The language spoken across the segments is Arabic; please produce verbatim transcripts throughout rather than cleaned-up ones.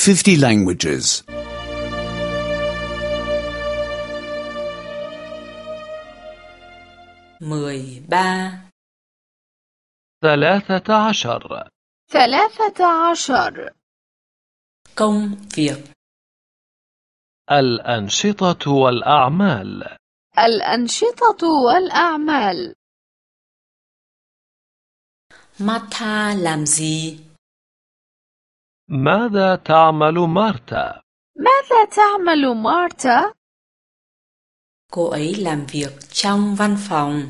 fifty languages. mười ba ثلاثة عشر ثلاثة عشر công việc الأنشطة والأعمال الأنشطة والأعمال Martha làm gì? ماذا تعمل مارتا؟ ماذا تعمل مارتا؟ Cô ấy làm việc trong văn phòng.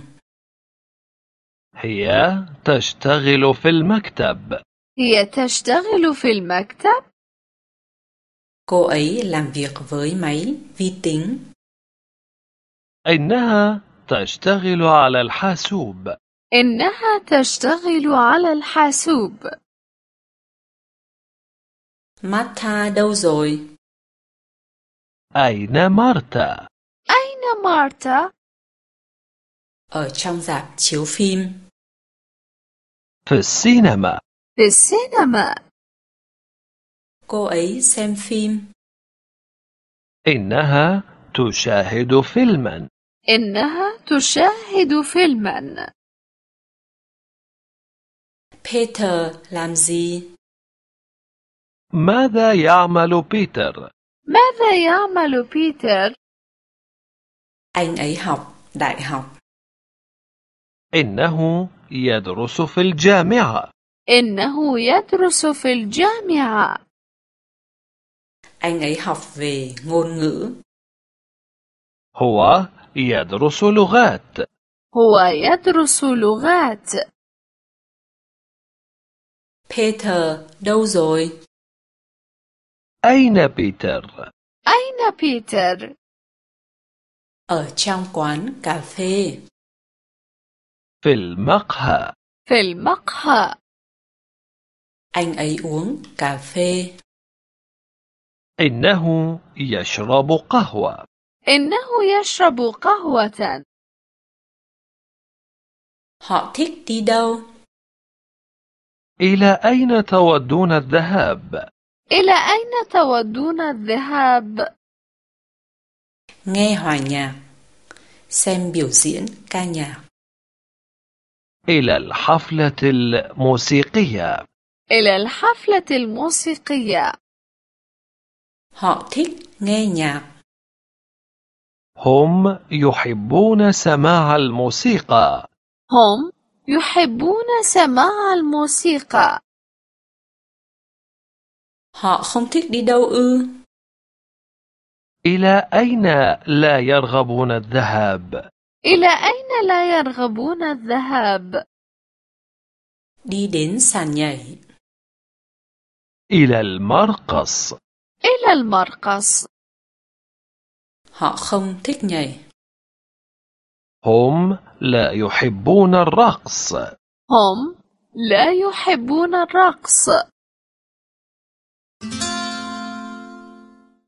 هي تشتغل في المكتب. هي تشتغل في المكتب. Cô ấy làm việc với máy vi tính. إنها تشتغل على الحاسوب. إنها تشتغل على الحاسوب. Martha đâu rồi? أين مارتا؟ أين مارتا؟ Ở trong rạp chiếu phim. في السينما. في السينما. Cô ấy xem phim. إنها تشاهد فيلما. إنها تشاهد فيلما. Peter làm gì? ماذا يعمل بيتر؟ ماذا يعمل بيتر؟ Anh ấy học đại học. إنه يدرس في الجامعة. إنه يدرس في الجامعة. Anh ấy học về ngôn ngữ. هو يدرس لغات. هو يدرس لغات. Peter đâu rồi? أين بيتر؟ أين بيتر؟ Ở trong quán cà phê. في المقهى. في المقهى. Anh ấy uống cà phê. إنه يشرب قهوة. إنه يشرب قهوة. Họ thích đi đâu? إلى أين تودون الذهاب؟ إلى أين تودون الذهاب؟ Nghe hòa nhạc. Xem biểu diễn ca nhạc. إلى الحفلة الموسيقية. إلى الحفلة الموسيقية. Họ thích nghe nhạc. هم يحبون سماع الموسيقى. هم يحبون سماع الموسيقى. Họ không thích đi đâu ư? إلى أين لا يرغبون الذهاب؟ إلى أين لا يرغبون الذهاب؟ Đi đến sàn nhảy. إلى المرقص. إلى المرقص. Họ không thích nhảy. هم لا يحبون الرقص. هم لا يحبون الرقص.